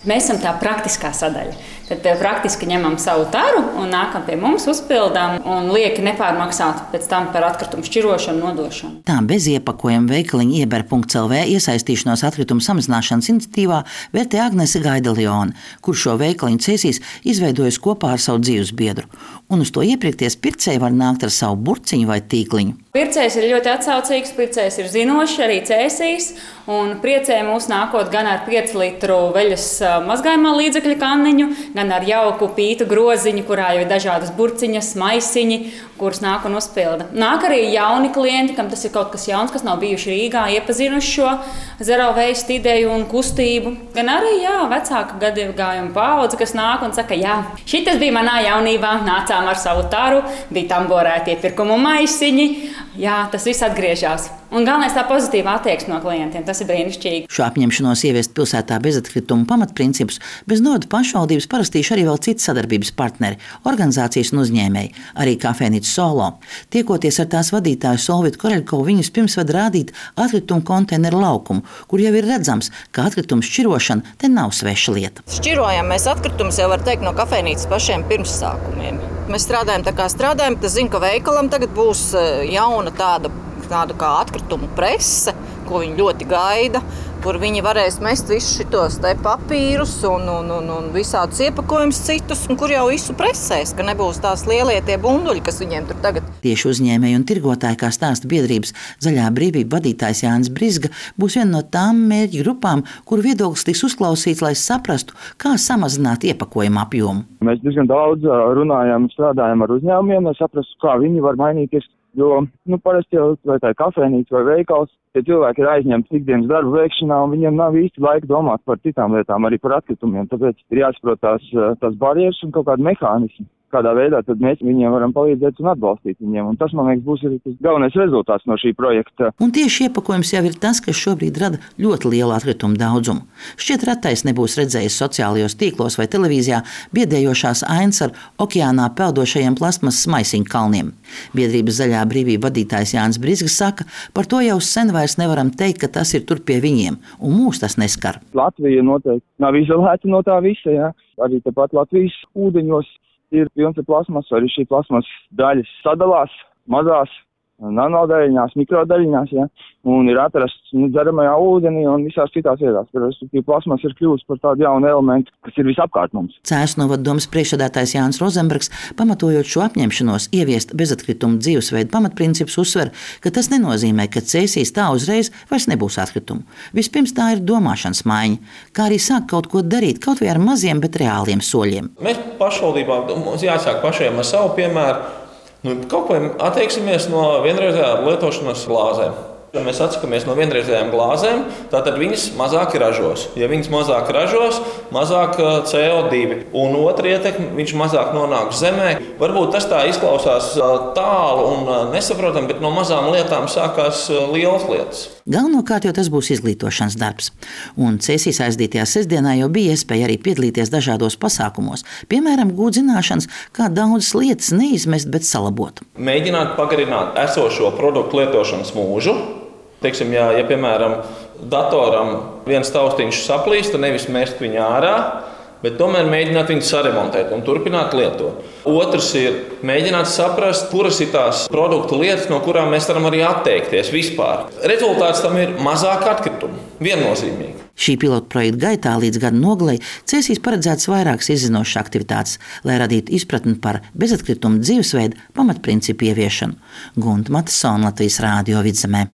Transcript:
Mēs esam tā praktiskā sadaļa. Tad praktiski ņemam savu taru un nākam pie mums, uzpildām un lieki nepārmaksāt pēc tam par atkritumu šķirošanu, nodošanu. Tā bez iepakojuma veikaliņa ieber.lv iesaistīšanos atkritumu samazināšanas iniciatīvā vērtē Agnese Gaidelione, kur šo veikaliņu Cēsīs izveidojusi kopā ar savu dzīvesbiedru. Un uz to iepirkties pircēji var nākt ar savu burciņu vai tīkliņu. Pircējs ir ļoti atsaucīgs, pircējs ir zinošs, arī Cēsīs, un priecē mūs nākot gan ar 5 litru veļas mazgājumā līdzekļu kanniņu, gan ar jauku pītu groziņu, kurā jau ir dažādas burciņas, maisiņi, kuras nāk un uzpilda. Nāk arī jauni klienti, kam tas ir kaut kas jauns, kas nav bijuši Rīgā, iepazinuši šo zero waste ideju un kustību. Gan arī vecāka gadagājuma paudze, kas nāk un saka, šitas bija manā jaunībā, nācām ar savu taru, bija tamborēti iepirkumu maisiņi. Tas viss atgriežas. Un galvenais tā pozitīva attieksme no klientiem. Tas ir brīnišķīgi. Šo apņemšanos ieviest pilsētā bezatkritumu pamatprincipus bez nodu pašvaldības parastījuši arī vēl citi sadarbības partneri, organizācijas un uzņēmēji, arī kafejnīca Solo. Tiekoties ar tās vadītāju Solvitu Koreļkovu, viņus pirms ved rādīt atkritumu konteineru laukumu, kur jau ir redzams, ka atkritumu šķirošana te nav sveša lieta. Šķirojam mēs atkritumus jau var teikt no kafejnīcas pašiem pirmsākumiem. Mēs strādājam tā kā strādājam, tas zinu, ka veikalam tagad būs jauna tāda kā atkritumu prese, ko viņi ļoti gaida, kur viņi varēs mest visus šitos te papīrus un visādus iepakojumus citus, un kur jau visu presēs, ka nebūs tās lielie tie bunduļi, kas viņiem tur tagad. Tieši uzņēmēji un tirgotāji, kā stāsta biedrības Zaļā brīvība vadītājs Jānis Brizga, būs viena no tām mērķu grupām, kur viedoklis tiks uzklausīts, lai saprastu, kā samazināt iepakojumu apjomu. Mēs diezgan daudz runājam, strādājam ar uzņēmumiem, lai saprastu, kā viņi var mainīties. Jo, parasti jau vai tā ir kafejnīca vai veikals, tie cilvēki ir aizņemti ikdienas darbu veikšanā un viņiem nav īsti laika domāt par citām lietām, arī par atkritumiem. Tāpēc ir jāsaprot tās barjeras un kaut kādi mehānismi. Kādā veidā tad mēs viņiem varam palīdzēt un atbalstīt viņiem. Un tas, man liekas, būs arī tas galvenais rezultāts no šī projekta. Un tieši iepakojums jau ir tas, kas šobrīd rada ļoti lielu atkritumu daudzumu. Šķiet retais nebūs redzējis sociālajos tīklos vai televīzijā biedējošās ainas ar okeānā peldošajiem plasmasas maisiņu kalniem. Biedrības Zaļā brīvība vadītājs Jānis Brizgs saka, par to jau sen vairs nevaram teikt, ka tas ir tur pie viņiem, un mūs tas neskar. Latvija noteikti nav izolēta no tā visa, jā. Arī tepat Latvijas ūdeņos ir pilns ar plasmasu, arī šī plasmas daļas sadalās mazās nanodaļiņās, mikrodaļiņās, un ir atrasts dzeramajā ūdenī un visās citās vietās. Plasmas ir kļuvusi par tādu jaunu elementu, kas ir visapkārt mums. Cēsu novada domas priekšsēdētājs Jānis Rozenbergs, pamatojot šo apņemšanos ieviest bezatkritumu dzīvesveidu pamatprincipus, uzsver, ka tas nenozīmē, ka Cēsīs tā uzreiz vairs nebūs atkritumu. Vispirms tā ir domāšanas maiņa, kā arī sāk kaut ko darīt, kaut vai ar maziem, bet reāliem soļiem. Mēs pašvaldībām mums jāsāk pašiem ar savu piemēru. Kaut ko attieksimies no vienreizējām lietošanas glāzēm. Ja mēs atsakamies no vienreizējām glāzēm, tad viņas mazāk ražos. Ja viņas mazāk ražos, mazāk CO2. Un otra ietekme, viņš mazāk nonāks zemē. Varbūt tas tā izklausās tālu un nesaprotam, bet no mazām lietām sākās lielas lietas. Galvenokārt jau tas būs izglītošanas darbs. Un Cēsīs aizdītajā sestdienā jau bija iespēja arī piedalīties dažādos pasākumos. Piemēram, gūt zināšanas, kā daudzas lietas neizmest, bet salabot. Mēģināt pagarināt esošo produktu lietošanas mūžu. Teiksim, ja piemēram, datoram viens taustiņš saplīst, tad nevis mest viņu ārā, bet tomēr mēģināt viņu saremontēt un turpināt lietot. Otrs ir mēģināt saprast, kuras ir tās produktu lietas, no kurām mēs varam arī atteikties vispār. Rezultāts tam ir mazāk atkritumu. Viennozīmīgi. Šī pilota projekta gaitā līdz gada nogalei Cēsīs paredzētas vairākas izzinošas aktivitātes, lai radītu izpratni par bezatkritumu dzīvesveidu pamatprincipu ieviešanu. Gunta Matisona, Latvijas Rādio Vidzemē.